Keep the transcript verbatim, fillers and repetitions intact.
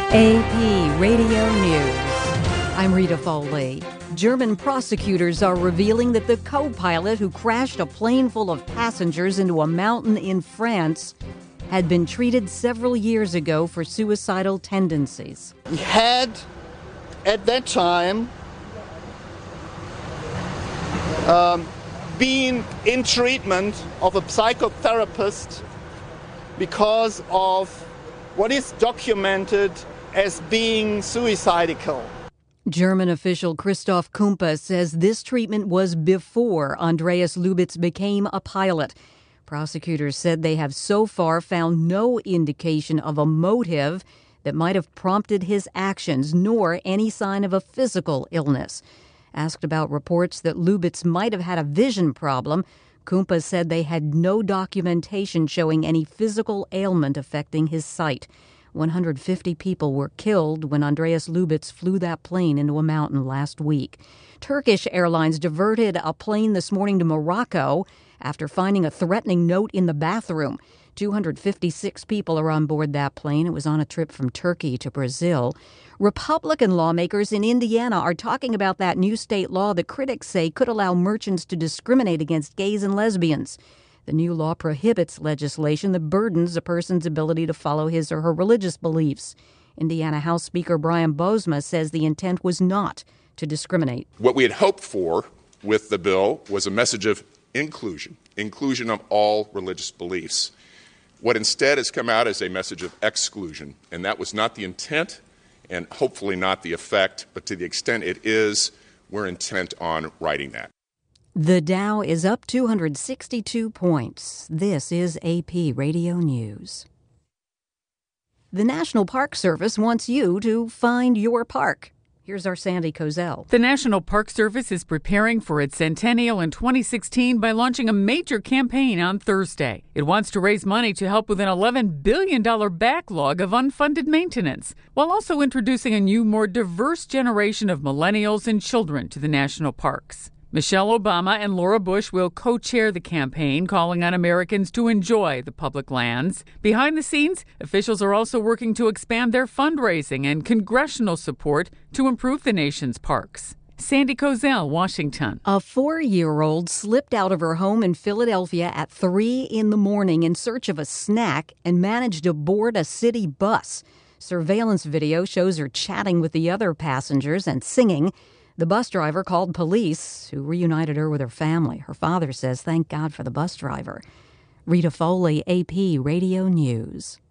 A P Radio News. I'm Rita Foley. German prosecutors are revealing that the co-pilot who crashed a plane full of passengers into a mountain in France had been treated several years ago for suicidal tendencies. He had, at that time, um, been in treatment of a psychotherapist because of what is documented as being suicidal. German official Christoph Kumpe says this treatment was before Andreas Lubitz became a pilot. Prosecutors said they have so far found no indication of a motive that might have prompted his actions, nor any sign of a physical illness. Asked about reports that Lubitz might have had a vision problem, Kumpe said they had no documentation showing any physical ailment affecting his sight. one hundred fifty people were killed when Andreas Lubitz flew that plane into a mountain last week. Turkish Airlines diverted a plane this morning to Morocco after finding a threatening note in the bathroom. two hundred fifty-six people are on board that plane. It was on a trip from Turkey to Brazil. Republican lawmakers in Indiana are talking about that new state law that critics say could allow merchants to discriminate against gays and lesbians. The new law prohibits legislation that burdens a person's ability to follow his or her religious beliefs. Indiana House Speaker Brian Bosma says the intent was not to discriminate. What we had hoped for with the bill was a message of inclusion, inclusion of all religious beliefs. What instead has come out is a message of exclusion, and that was not the intent and hopefully not the effect, but to the extent it is, we're intent on writing that. The Dow is up two hundred sixty-two points. This is A P Radio News. The National Park Service wants you to find your park. Here's our Sandy Kozel. The National Park Service is preparing for its centennial in twenty sixteen by launching a major campaign on Thursday. It wants to raise money to help with an eleven billion dollars backlog of unfunded maintenance, while also introducing a new, more diverse generation of millennials and children to the national parks. Michelle Obama and Laura Bush will co-chair the campaign, calling on Americans to enjoy the public lands. Behind the scenes, officials are also working to expand their fundraising and congressional support to improve the nation's parks. Sandy Kozel, Washington. A four-year-old slipped out of her home in Philadelphia at three in the morning in search of a snack and managed to board a city bus. Surveillance video shows her chatting with the other passengers and singing. The bus driver called police, who reunited her with her family. Her father says, thank God for the bus driver. Rita Foley, A P Radio News.